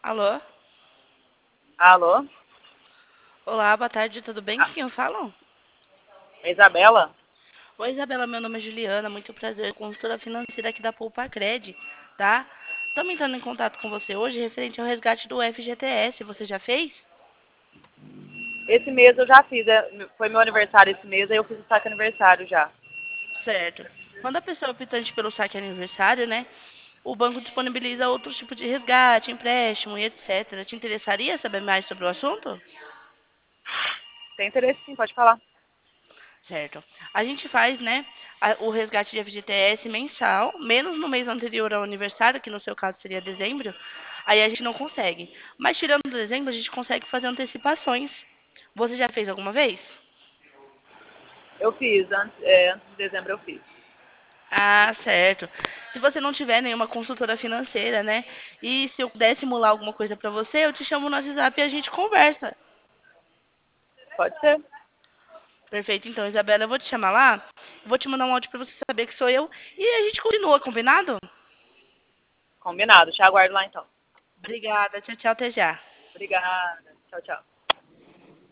Alô? Alô? Olá, boa tarde, tudo bem? Com Ah, quem eu falo? Isabela? Oi, Isabela, meu nome é Juliana, muito prazer, consultora financeira aqui da Poupa Cred, tá? Estamos entrando em contato com você hoje referente ao resgate do FGTS, você já fez? Esse mês eu já fiz, foi meu aniversário esse mês, aí eu fiz o saque aniversário já. Certo. Quando a pessoa é optante pelo saque aniversário, né, o banco disponibiliza outro tipo de resgate, empréstimo e etc. Te interessaria saber mais sobre o assunto? Tem interesse sim, pode falar. Certo. A gente faz, né, o resgate de FGTS mensal, menos no mês anterior ao aniversário, que no seu caso seria dezembro, aí a gente não consegue. Mas tirando dezembro, a gente consegue fazer antecipações. Você já fez alguma vez? Eu fiz, antes de dezembro eu fiz. Ah, certo. Se você não tiver nenhuma consultora financeira, né, e se eu puder simular alguma coisa pra você, eu te chamo no WhatsApp e a gente conversa. Pode ser? Perfeito, então, Isabela, eu vou te chamar lá, vou te mandar um áudio pra você saber que sou eu e a gente continua, combinado? Combinado, te aguardo lá então. Obrigada, tchau, tchau, até já. Obrigada, tchau, tchau.